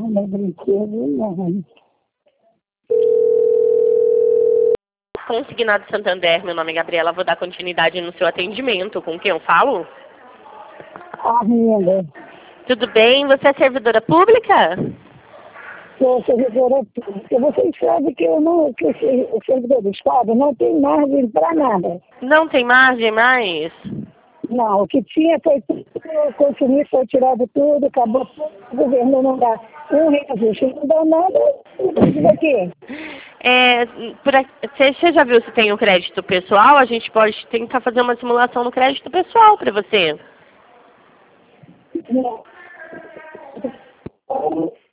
Não, brinquedo não. Consignado Santander, meu nome é Gabriela, vou dar continuidade no seu atendimento. Com quem eu falo? Arminda, Tudo bem? Você é servidora pública? sou servidora pública. Você sabe que o servidor do Estado não tem margem para nada. Não tem margem mais? Não, o que tinha foi tudo, consumido, foi tirado tudo, acabou tudo, o governo não dá um reajuste, não dá nada, diz aqui. Você já viu se tem o crédito pessoal? A gente pode tentar fazer uma simulação no crédito pessoal para você. Não.